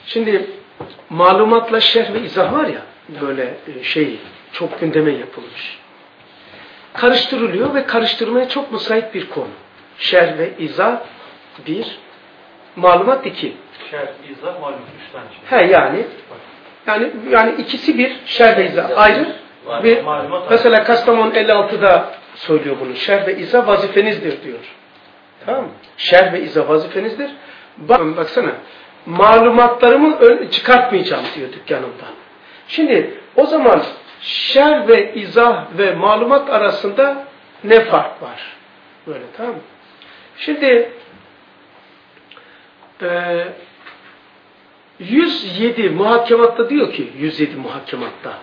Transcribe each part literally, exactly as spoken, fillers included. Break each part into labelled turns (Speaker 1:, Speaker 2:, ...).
Speaker 1: Şimdi malumatla şerh ve izah var ya, böyle şey çok gündeme yapılmış. Karıştırılıyor ve karıştırmaya çok müsait bir konu. Şerh ve izah bir, malumat iki.
Speaker 2: Şerh, izah, malumat üç tane şey.
Speaker 1: He yani, yani yani ikisi bir, şerh ve izah ayrı.
Speaker 2: Var,
Speaker 1: Ve
Speaker 2: malumat
Speaker 1: mesela ayrı. Kastamonu elli altıda söylüyor bunu. Şerh ve izah vazifenizdir diyor. Tamam mı? Şerh ve izah vazifenizdir. Bak, baksana. Malumatlarımı çıkartmayacağım diyor dükkanımda. Şimdi o zaman şerh ve izah ve malumat arasında ne fark var? Böyle, tamam mı? Şimdi e, yüz yedi muhakematta diyor ki, yüz yedi muhakematta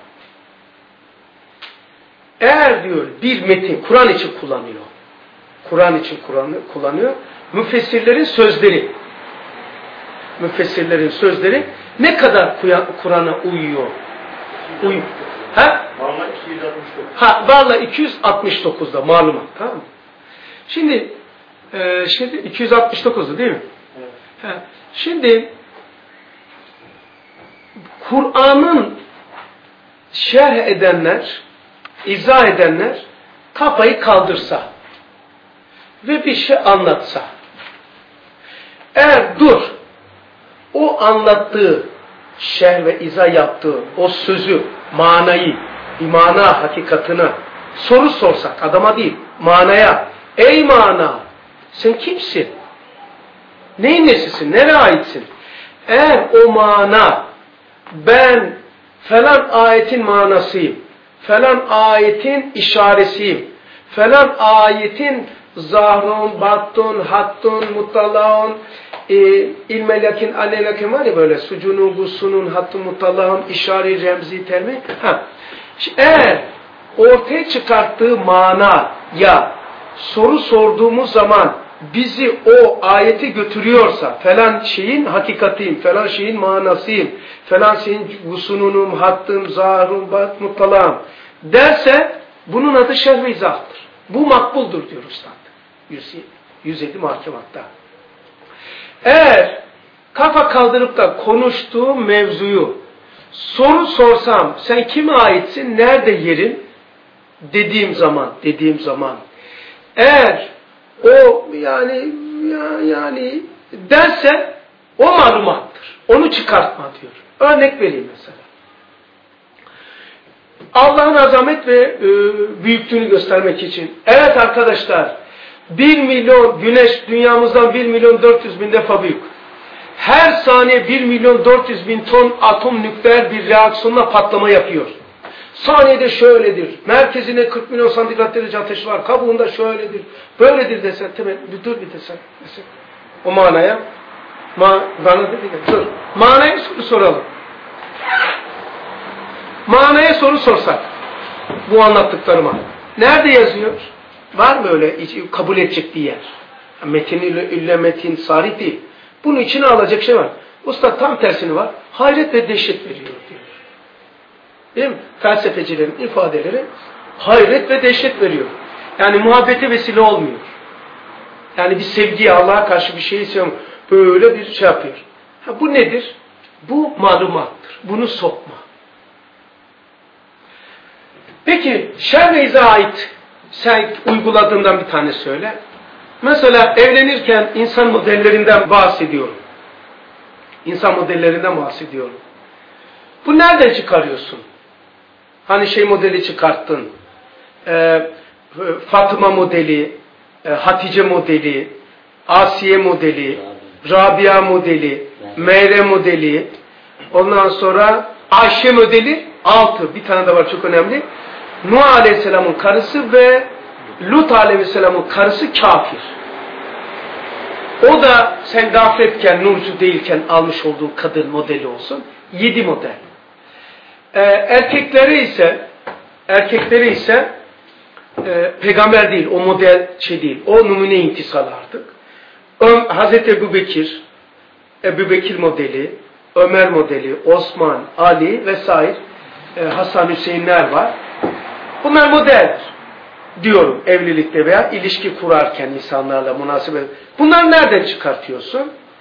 Speaker 1: eğer diyor bir metin Kur'an için kullanıyor. Kur'an için kullanıyor. Müfessirlerin sözleri müfessirlerin sözleri ne kadar Kur'an'a uyuyor? Uyuyor. Ha?
Speaker 2: Varla iki yüz altmış dokuz.
Speaker 1: Ha, varla iki yüz altmış dokuzda malumat, tamam mı? Şimdi e, şimdi iki yüz altmış dokuzda değil mi?
Speaker 2: Evet.
Speaker 1: Ha, şimdi Kur'an'ın şerh edenler, izah edenler kafayı kaldırsa ve bir şey anlatsa, eğer dur o anlattığı, şerh ve izah yaptığı o sözü, manayı, bir mana hakikatına soru sorsak, adama değil, manaya, ey mana, sen kimsin? Neyin nesisin? Nereye aitsin? Eğer o mana, ben falan ayetin manasıyım, falan ayetin işaresiyim, falan ayetin zahrun, battun, hattun, mutalaun, e, ilmelakin, alelakin var ya böyle, sucunun, gusunun, hattun, mutalaun, işari, remzi, termi. Ha. Eğer ortaya çıkarttığı mana ya soru sorduğumuz zaman bizi o ayeti götürüyorsa, falan şeyin hakikatiyim, falan şeyin manasıyım, falan şeyin gusununum, hattım, zahrun, bat, mutalaun derse bunun adı şerh ve izahtır. Bu makbuldur diyor Üstad. yüz yedi muhakematta. Eğer kafa kaldırıp da konuştuğu mevzuyu soru sorsam, sen kime aitsin, nerede yerin dediğim zaman, dediğim zaman eğer o yani ya, yani derse o malumattır. Onu çıkartma diyor. Örnek vereyim mesela. Allah'ın azamet ve e, büyüklüğünü göstermek için. Evet arkadaşlar, bir milyon güneş dünyamızdan bir milyon dört yüz bin defa büyük. Her saniye bir milyon dört yüz bin ton atom nükleer bir reaksiyonla patlama yapıyor. Saniyede şöyledir. Merkezine kırk milyon santigrat derece ateş var. Kabuğunda şöyledir. Böyledir desen. Tabii, dur bir desen. desen. O manaya. Ma, bana dedi ki, dur. Manaya soru soralım. Manaya soru sorsak. Bu anlattıklarıma. Nerede yazıyor? Var mı öyle kabul edecek bir yer? Metin ile metin sarih değil. Bunun içine alacak şey var. Usta tam tersini var. Hayret ve dehşet veriyor diyor. Değil mi? Felsefecilerin ifadeleri hayret ve dehşet veriyor. Yani muhabbete vesile olmuyor. Yani bir sevgiye, Allah'a karşı bir şey istiyorum. Böyle bir şey yapıyor. Ha, bu nedir? Bu malumattır. Bunu sokma. Peki şerh ve izah ait sen uyguladığından bir tane söyle. Mesela evlenirken insan modellerinden bahsediyorum. İnsan modellerinden bahsediyorum. Bu nereden çıkarıyorsun? Hani şey modeli çıkarttın. E, Fatıma modeli, e, Hatice modeli, Asiye modeli, Rabia modeli, Meryem modeli, ondan sonra Ayşe modeli, altı. Bir tane de var çok önemli. Nuh Aleyhisselam'ın karısı ve Lut Aleyhisselam'ın karısı kafir. O da sen gafletken, nurcu değilken almış olduğu kadın modeli olsun. Yedi model. Ee, erkekleri ise erkekleri ise e, peygamber değil, o model şey değil. O numune intisalı artık. Ö, Hazreti Ebu Bekir, Ebu Bekir modeli, Ömer modeli, Osman, Ali vesaire, e, Hasan Hüseyinler var. Bunlar modeldir diyorum evlilikte veya ilişki kurarken insanlarla münasebet. Bunları nereden çıkartıyorsun?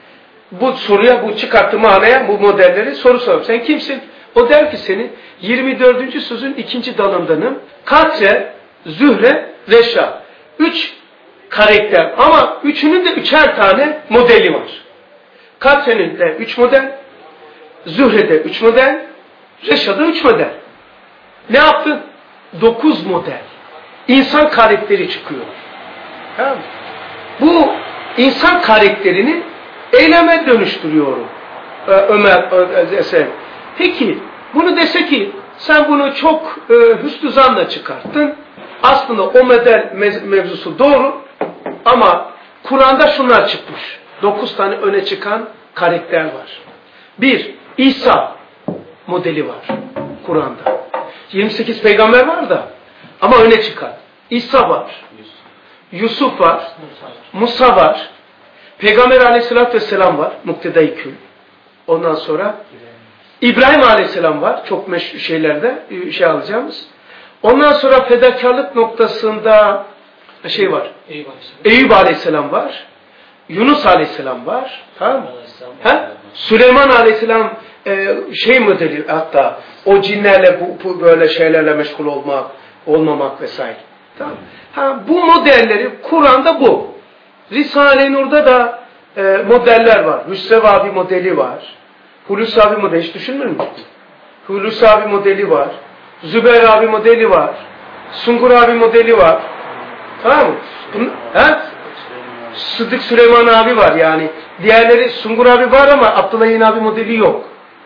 Speaker 1: bu soruya, bu çıkarttı manaya, bu modelleri soru soruyor. Sen kimsin? O der ki seni yirmi dördüncü sözün ikinci dalındanım. Katre, Zühre, Reşa. Üç karakter ama üçünün de üçer tane modeli var. Katre'nin de üç model, Zühre'de üç model, Reşa'da üç model. Ne yaptı? Dokuz model. İnsan karakteri çıkıyor. Tamam. Bu insan karakterini eyleme dönüştürüyorum. Ee, Ömer Eser. Peki bunu dese ki sen bunu çok e, hüsnü zanla çıkarttın. Aslında o model mevzusu doğru ama Kur'an'da şunlar çıkmış. Dokuz tane öne çıkan karakter var. Bir, İsa modeli var Kur'an'da. yirmi sekiz peygamber var da ama öne çıkan. İsa var. Yusuf var. Musa var. Peygamber aleyhissalatü vesselam var. Muktedai kül. Ondan sonra İbrahim aleyhisselam var. Çok meşhur şeylerde şey alacağımız. Ondan sonra fedakarlık noktasında şey var. Eyüp aleyhisselam, Eyüp aleyhisselam var. Yunus aleyhisselam var. Tamam mı? Ha? Süleyman aleyhisselam e, şey modeli hatta o cinlerle bu, bu böyle şeylerle meşgul olmak, olmamak vesaire. Tamam. Ha, bu modelleri Kur'an'da bu. Risale-i Nur'da da e, modeller var. Hüsrev abi modeli var. Hulusi abi modeli hiç düşünmüyor musun? Hulusi abi modeli var. Zübeyir abi modeli var. Sungur abi modeli var. Tamam mı? Bunun, he? Sıddık Süleyman abi var yani. Diğerleri Sungur abi var ama Abdullah Yeni abi modeli yok.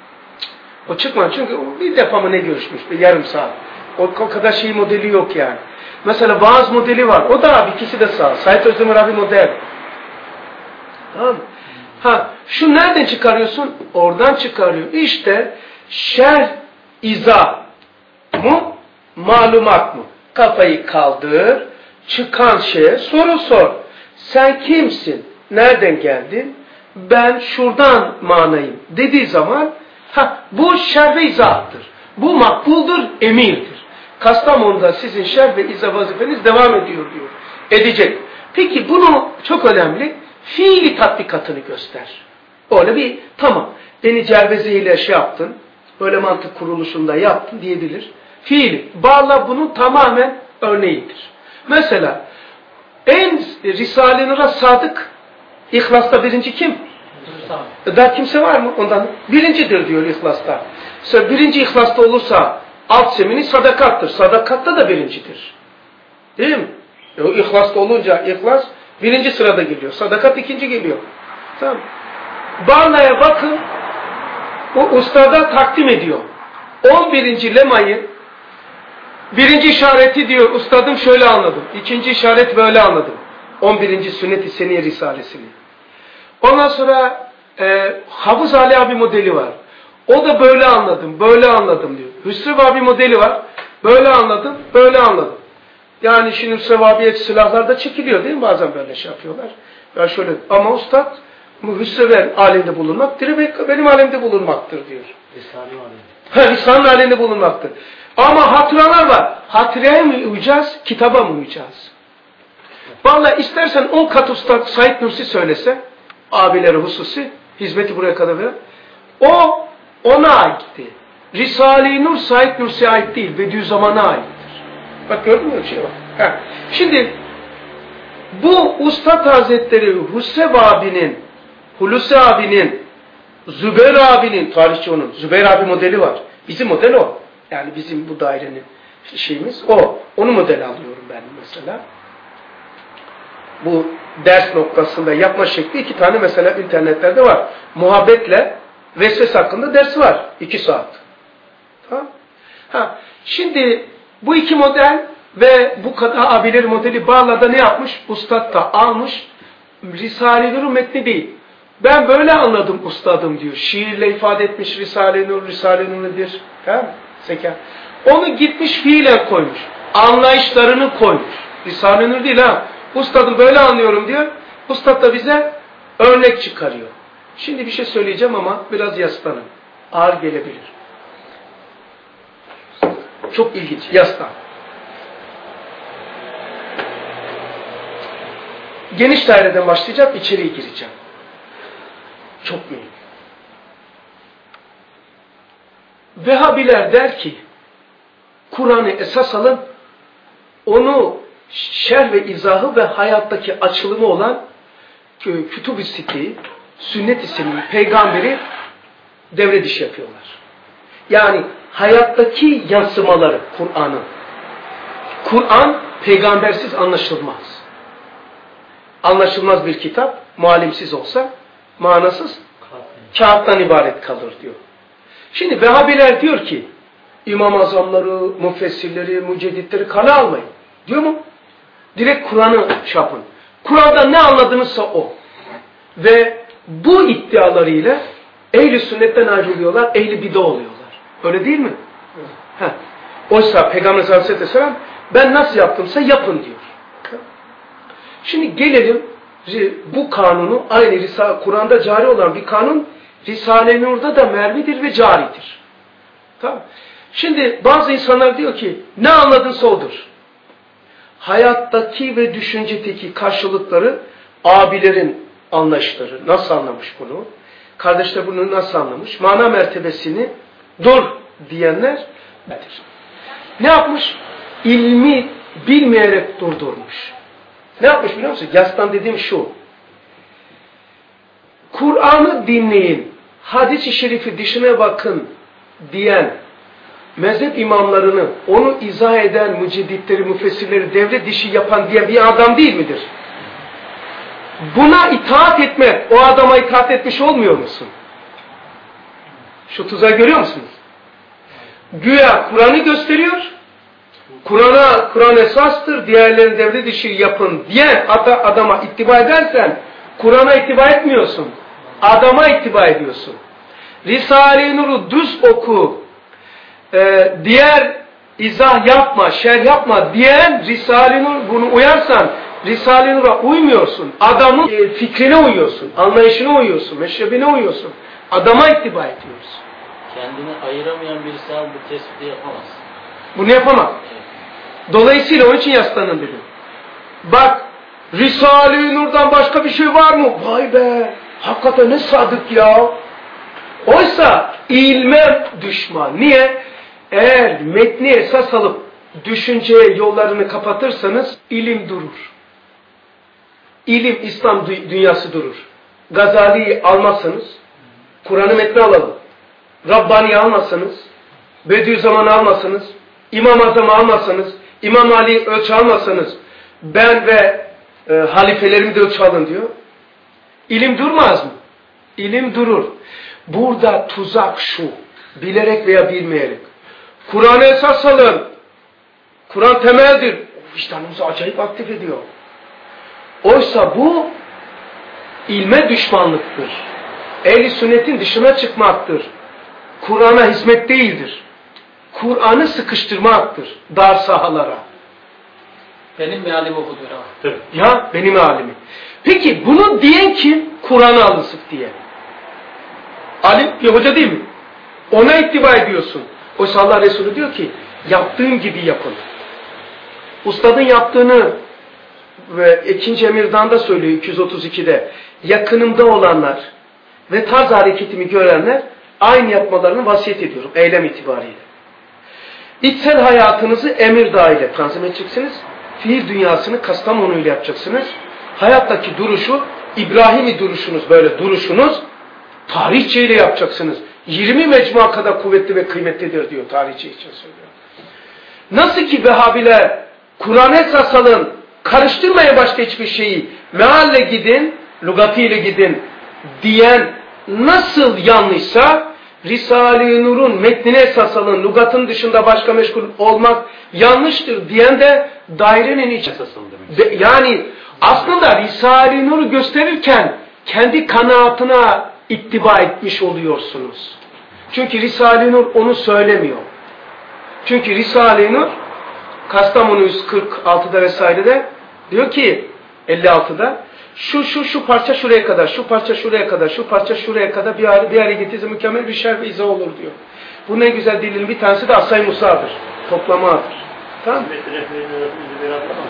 Speaker 1: O çıkmadı çünkü bir defa mı ne görüşmüş? Bir yarım saat. O kadar şey modeli yok yani. Mesela vaaz modeli var. O da abi ikisi de sağ. Said Özdemir abi model. Tamam mı? Ha, şu nereden çıkarıyorsun? Oradan çıkarıyor. İşte şerh izah mu? Malumat mı? Kafayı kaldır. Çıkan şeye soru sor. Sen kimsin? Nereden geldin? Ben şuradan manayım dediği zaman ha, bu şerh ve izahtır. Bu makbuldur, emirdir. Kastamonu'da sizin şerh ve izah vazifeniz devam ediyor diyor. Edecek. Peki bunu çok önemli. Fiili tatbikatını göster. Öyle bir tamam. Beni Cervezi ile şey yaptın. Böyle mantık kuruluşunda yaptın diyebilir. Fiili. Bağla bunun tamamen örneğidir. Mesela en Risale-i Nur'a sadık İhlas'ta birinci kim? Daha kimse var mı ondan? Birincidir diyor İhlas'ta. Mesela birinci İhlas'ta olursa alt semini sadakattır. Sadakatta da birincidir. Değil mi? O İhlas'ta olunca İhlas birinci sırada geliyor. Sadakat ikinci geliyor. Tamam. Barla'ya bakın. O ustada takdim ediyor. on birinci lemayı birinci işareti diyor ustadım şöyle anladım. İkinci işaret böyle anladım. on birinci Sünnet-i Seniye Risalesini. Ondan sonra e, Hafız Ali abi modeli var. O da böyle anladım, böyle anladım diyor. Hüsrev abi modeli var. Böyle anladım, böyle anladım. Yani şimdi Hüsrev abiye silahlarda çekiliyor değil mi? Bazen böyle şey yapıyorlar. Ya şöyle ama ustad bu Hüsrev'in alemde bulunmak direkt benim alemde bulunmaktır diyor. Ha, lisanın halinde bulunmaktır. Ama hatıralar var. Hatıraya mı uyacağız, kitaba mı uyacağız? Vallahi istersen on kat Ustad Said Nursi söylese, abileri hususi, hizmeti buraya kadar veren, o ona aitti. Risale-i Nur Said Nursi'ye ait değil, Bediüzzaman'a aittir. Bak gördün mü öyle şey var? Ha. Şimdi bu Ustad Hazretleri Hüsrev abinin, Hulusi abinin, Zübeyir abinin, tarihçi onun, Zübeyir abi modeli var. Bizim model o. Yani bizim bu dairenin şeyimiz o. Onu model alıyorum ben mesela. Bu ders noktasında yapma şekli iki tane mesela internetlerde var. Muhabbetle vesvese hakkında ders var. iki saat. Tamam. Ha, şimdi bu iki model ve bu kadar abileri modeli Bağla'da ne yapmış? Ustad da almış. Risale-i Nur'un metni değil. Ben böyle anladım ustadım diyor. Şiirle ifade etmiş Risale-i Nur, Risale-i Nur nedir? Tamam mı? Zeka. Onu gitmiş fiilen koymuş. Anlayışlarını koymuş. Risale-i Nur değil ha. Ustadım böyle anlıyorum diyor. Ustad da bize örnek çıkarıyor. Şimdi bir şey söyleyeceğim ama biraz yaslanın. Ağır gelebilir. Çok ilginç. Yaslan. Geniş daireden başlayacağım. İçeriye gireceğim. Çok mühim. Vehhabiler der ki, Kur'an'ı esas alın, onu şerh ve izahı ve hayattaki açılımı olan Kütüb-i Sitte'yi, Sünnet-i Seniyye'yi, peygamberi devre dışı yapıyorlar. Yani hayattaki yansımaları Kur'an'ın. Kur'an peygambersiz anlaşılmaz. Anlaşılmaz bir kitap, muallimsiz olsa manasız kağıttan ibaret kalır diyor. Şimdi Vehhabiler diyor ki, İmam Azamları, müfessirleri, mücedditleri kale almayın. Diyor mu? Direkt Kur'an'ı çapın. Kur'an'da ne anladınızsa o. Ve bu iddialarıyla ehl-i sünnetten ayrılıyorlar, ehl-i bid'a oluyorlar. Öyle değil mi? Heh. Oysa Peygamber sallallahu aleyhi ve sellem ben nasıl yaptımsa yapın diyor. Şimdi gelelim bu kanunu, aynı Kur'an'da cari olan bir kanun Risale-i Nur'da da mervidir ve caridir. Tamam. Şimdi bazı insanlar diyor ki ne anladınsa odur. Hayattaki ve düşüncedeki karşılıkları abilerin anlayışları. Nasıl anlamış bunu? Kardeşler bunu nasıl anlamış? Mana mertebesini dur diyenler nedir? Ne yapmış? İlmi bilmeyerek durdurmuş. Ne yapmış biliyor musun? Yastan dediğim şu. Kur'an'ı dinleyin, hadis-i şerifi dışına bakın diyen mezhep imamlarını, onu izah eden mücedditleri, müfessirleri devre dışı yapan diye bir adam değil midir? Buna itaat etmek, o adama itaat etmiş olmuyor musun? Şu tuzağı görüyor musunuz? Güya Kur'an'ı gösteriyor, Kur'an'a, Kur'an esastır, diğerlerini devre dışı yapın diyen adama ittiba edersen, Kur'an'a ittiba etmiyorsun, adama ittiba ediyorsun. Risale-i Nur'u düz oku, Ee, diğer izah yapma, şerh yapma diyen Risale-i Nur, bunu uyarsan Risale-i Nur'a uymuyorsun. Adamın e, fikrine uyuyorsun, anlayışına uyuyorsun, meşrebine uyuyorsun. Adama ittiba ediyorsun.
Speaker 3: Kendini ayıramayan birisi al bu tespiti yapamaz.
Speaker 1: Bunu yapamaz. Evet. Dolayısıyla onun için yaslanın dedim. Bak, Risale-i Nur'dan başka bir şey var mı? Vay be, hakikaten ne sadık ya. Oysa ilme düşman. Niye? Eğer metni esas alıp düşünceye yollarını kapatırsanız ilim durur. İlim, İslam dü dünyası durur. Gazali'yi almazsanız, Kur'an'ı metni alalım. Rabbani'yi almazsanız, Bediüzzaman'ı almazsanız, İmam Azam'ı almazsanız, İmam Ali ölçü almazsanız, ben ve e, halifelerimi de ölçü alın diyor. İlim durmaz mı? İlim durur. Burada tuzak şu, bilerek veya bilmeyerek. Kur'an'ı esas alın. Kur'an temeldir. Vicdanımızı acayip aktif ediyor. Oysa bu ilme düşmanlıktır. Ehl-i sünnetin dışına çıkmaktır. Kur'an'a hizmet değildir. Kur'an'ı sıkıştırmaktır dar sahalara.
Speaker 3: Benim mealimi okudur ama.
Speaker 1: Ya benim mealimi. Peki bunu diyen kim? Kur'an'ı alın sık diye. Alim bir hoca değil mi? Ona ittiba ediyorsun. Oysa Allah Resulü diyor ki yaptığın gibi yapın. Ustadın yaptığını ve ikinci emirdan da söylüyor iki yüz otuz ikide. Yakınımda olanlar ve tarz hareketimi görenler aynı yapmalarını vasiyet ediyorum. Eylem itibariyle. İçsel hayatınızı emir dahil tanzim edeceksiniz. Fiil dünyasını Kastamonu ile yapacaksınız. Hayattaki duruşu, İbrahim'i duruşunuz, böyle duruşunuz tarihçeyle yapacaksınız. yirmi mecmua kadar kuvvetli ve kıymetlidir diyor tarihçe için söylüyor. Nasıl ki Vehhabiler Kur'an esas alın, karıştırmaya başka hiçbir şeyi, mealle gidin, lügatiyle gidin diyen nasıl yanlışsa, Risale-i Nur'un metnine esas alın, lügatın dışında başka meşgul olmak yanlıştır diyen de dairenin içi. Yani aslında Risale-i Nur'u gösterirken kendi kanaatına ittiba etmiş oluyorsunuz. Çünkü Risale-i Nur onu söylemiyor. Çünkü Risale-i Nur Kastamonu yüz kırk altıda vesairede diyor ki elli altıda şu şu şu parça şuraya kadar, şu parça şuraya kadar, şu parça şuraya kadar bir araya, bir araya getirse mükemmel bir şerh ve izah olur diyor. Bunun en güzel delilin bir tanesi de Asay Musa'dır. Toplamadır. Tamam mı?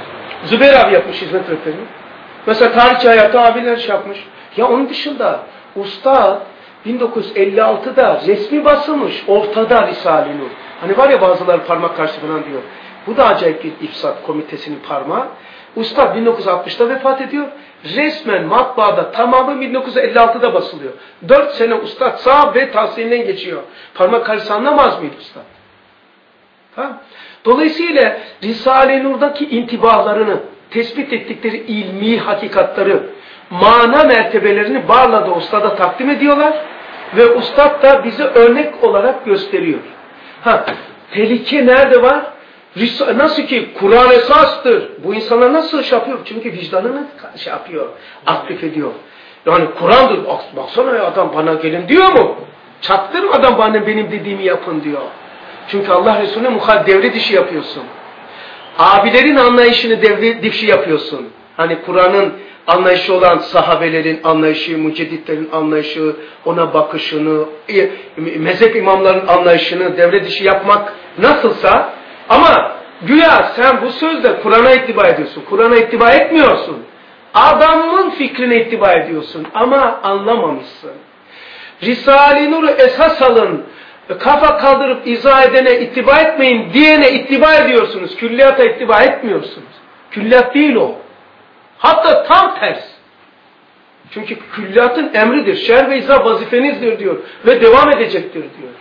Speaker 1: Zübeyir abi yapmış hizmet rehberini. Mesela tarihçi hayatta abiler şey yapmış. Ya onun dışında Usta bin dokuz yüz elli altıda resmi basılmış ortada Risale-i Nur. Hani var ya bazıları parmak karşı falan diyor. Bu da acayip bir ifsat komitesinin parmağı. Usta bin dokuz yüz altmışta vefat ediyor. Resmen matbaada tamamı bin dokuz yüz elli altıda basılıyor. Dört sene Usta sağ ve tahsilinden geçiyor. Parmak karşı anlamaz mıydı Usta? Tamam. Dolayısıyla Risale-i Nur'daki intibahlarını, tespit ettikleri ilmi hakikatları, mana mertebelerini Barla'da Ustad'a takdim ediyorlar ve Ustad da bize örnek olarak gösteriyor. Ha, tehlike nerede var? Nasıl ki Kur'an esastır. Bu insanlar nasıl şey yapıyor? Çünkü vicdanını şey yapıyor, aktif ediyor. Yani Kur'an'dır. Baksana ya adam bana gelin diyor mu? Çaktırma adam bana benim dediğimi yapın diyor. Çünkü Allah Resulüne muhalif devre dışı yapıyorsun. Abilerin anlayışını devre dışı yapıyorsun. Hani Kur'an'ın anlayışı olan sahabelerin anlayışı, mücedditlerin anlayışı, ona bakışını, mezhep imamların anlayışını devre dışı yapmak nasılsa, ama güya sen bu sözle Kur'an'a ittiba ediyorsun. Kur'an'a ittiba etmiyorsun. Adamın fikrine ittiba ediyorsun ama anlamamışsın. Risale-i Nur'u esas alın, kafa kaldırıp izah edene ittiba etmeyin diyene ittiba ediyorsunuz. Külliyata ittiba etmiyorsunuz. Külliyat değil o. Hatta tam ters. Çünkü külliyatın emridir. Şerh ve izah vazifenizdir diyor. Ve devam edecektir diyor.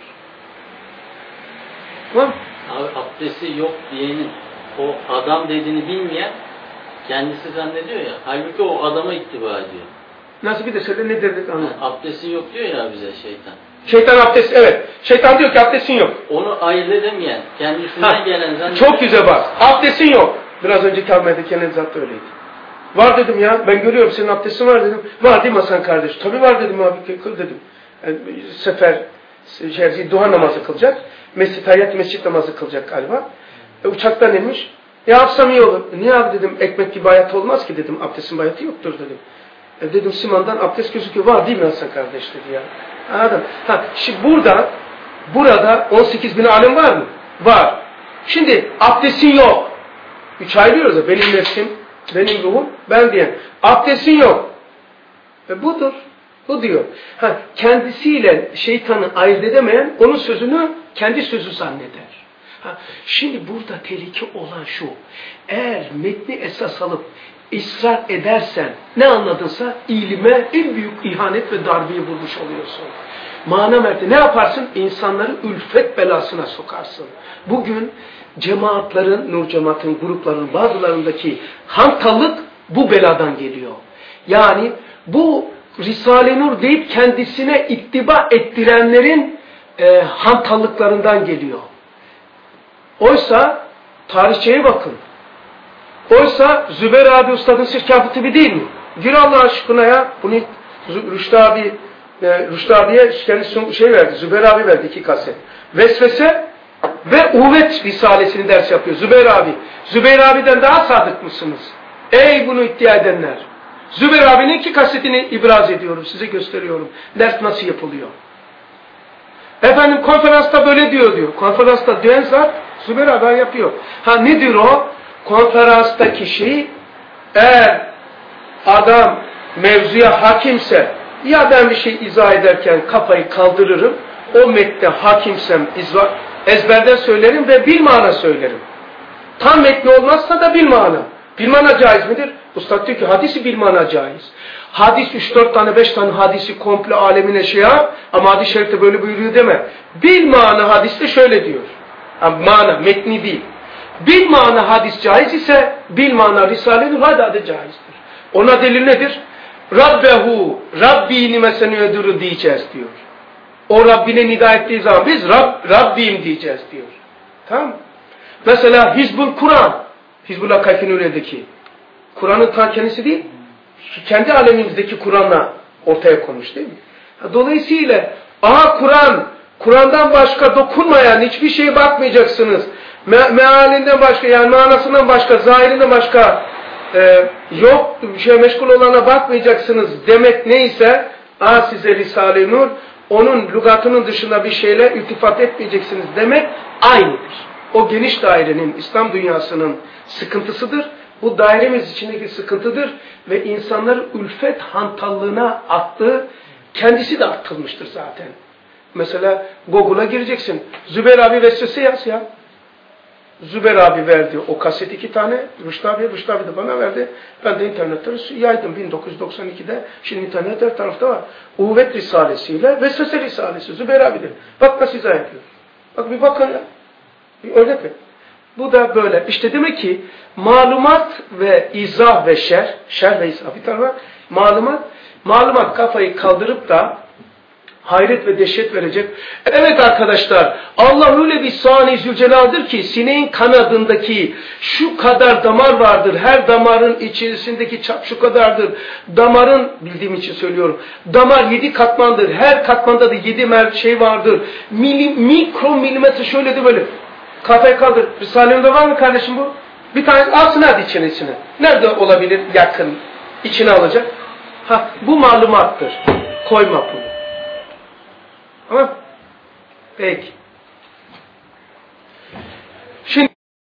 Speaker 1: Tamam.
Speaker 3: Abi abdesti yok diyenin o adam dediğini bilmeyen kendisi zannediyor ya. Halbuki o adama ittiba ediyor.
Speaker 1: Nasıl bir de söyle ne dedik anladın?
Speaker 3: Yani abdesti yok diyor ya bize şeytan.
Speaker 1: Şeytan abdest, evet. Şeytan diyor ki abdestin yok.
Speaker 3: Onu ayırt edemeyen, kendisinden ha, gelen zannediyor.
Speaker 1: Çok güzel bak. Abdestin yok. Biraz önce Kabe'de kendi zaten öyleydi. Var dedim ya. Ben görüyorum senin abdestin var dedim. Var değil mi Hasan kardeş? Tabii var dedim abi. Kıl dedim. Yani, sefer şey, duha namazı kılacak. Mescid Hayat mescid namazı kılacak galiba. E, uçaktan inmiş. Ya yapsam iyi olur. Niye abi dedim. Ekmek gibi hayat olmaz ki dedim. Abdestin bayatı yoktur dedim. E, dedim Siman'dan abdest gözüküyor. Var değil mi Hasan kardeş dedi ya. Anladın? Ha, şimdi burada burada on sekiz bin alim var mı? Var. Şimdi abdestin yok. Üç ayrılıyoruz ya. Benim nefsim, benim ruhum, ben diyen. Abdestin yok. E, budur. Bu diyor. Ha, kendisiyle şeytanı ayırt edemeyen onun sözünü kendi sözü zanneder. Ha, şimdi burada tehlike olan şu. Eğer metni esas alıp ısrar edersen, ne anladınsa ilime en büyük ihanet ve darbeyi vurmuş oluyorsun. Mana mertebe ne yaparsın? İnsanları ülfet belasına sokarsın. Bugün cemaatlerin, Nur cemaatinin gruplarının bazılarındaki hantallık bu beladan geliyor. Yani bu Risale-i Nur deyip kendisine ittiba ettirenlerin e, hantallıklarından geliyor. Oysa tarihçeye bakın. Oysa Zübeyir abi Ustad'ın sirkâfı tipi değil mi? Gir Allah aşkına ya. Bunu Rüştü abi, e, Rüştü abiye kendisi şey verdi. Zübeyir abi verdi iki kaset. Vesvese ve Uhvet Risalesini ders yapıyor. Zübeyir abi. Zübeyir abiden daha sadık mısınız? Ey bunu iddia edenler. Zübeyir abinin iki kasetini ibraz ediyorum. Size gösteriyorum. Ders nasıl yapılıyor. Efendim konferansta böyle diyor diyor. Konferansta diyen zat Zübeyir abi yapıyor. Ha nedir o? Konferanstaki şey, eğer adam mevzuya hakimse, ya ben bir şey izah ederken kafayı kaldırırım, o metne hakimsem izah, ezberden söylerim ve bilmana söylerim. Tam metni olmazsa da bilmana. Bilmana caiz midir? Ustad diyor ki hadisi bilmana caiz. Hadis üç dört tane beş tane hadisi komple alemine şey yap, ama hadis-i şerifte böyle buyuruyor deme. Bilmana hadiste şöyle diyor. Yani mana, metni değil. Bil mana hadis caiz ise bil mana Risale-i Nur hadi adı caizdir. Ona delil nedir? Rabbehu, Rabbini meseni ödürü diyeceğiz diyor. O Rabbine nida ettiği zaman biz Rab, Rabbim diyeceğiz diyor. Tamam. Mesela Hizbul Kur'an, Hizbul Hakaki Nuriye'deki Kur'an'ın ta kendisi değil, kendi alemimizdeki Kur'an'la ortaya konmuş değil mi? Dolayısıyla aha Kur'an, Kur'an'dan başka dokunmayan hiçbir şeye bakmayacaksınız. Me mealinden başka, yani manasından başka, zahirinden başka e, yok bir şey meşgul olana bakmayacaksınız demek neyse, ah size Risale-i Nur, onun lügatının dışında bir şeyle iltifat etmeyeceksiniz demek aynıdır. O geniş dairenin, İslam dünyasının sıkıntısıdır. Bu dairemiz içindeki sıkıntıdır ve insanları ülfet hantallığına attığı kendisi de atılmıştır zaten. Mesela Google'a gireceksin. Zübeyir abi vesvese yaz ya. Zübeyir abi verdi o kaset iki tane. Rüştü abi, Rüştü abi de bana verdi. Ben de internetten yaydım bin dokuz yüz doksan ikide. Şimdi internet her tarafta var. Uhuvvet Risalesiyle Vesvese Risalesi. Zübeyir abidir. Bak nasıl izah ediyor. Bak bir bakın ya. Bir örnek ver. Bu da böyle. İşte demek ki malumat ve izah ve şerh, şerh ve izah bir tarafa malumat, malumat kafayı kaldırıp da hayret ve dehşet verecek. Evet arkadaşlar, Allah öyle bir sani zülcelal'dir ki sineğin kanadındaki şu kadar damar vardır. Her damarın içerisindeki çap şu kadardır. Damarın, bildiğim için söylüyorum, damar yedi katmandır. Her katmanda da yedi mer şey vardır. Mili, mikro milimetre şöyle de böyle. Kafayı kaldır. Risale'mde var mı kardeşim bu? Bir tane alsın hadi içine içine. Nerede olabilir yakın? İçine alacak. Ha, bu malumattır. Koyma bunu. Tamam. Peki.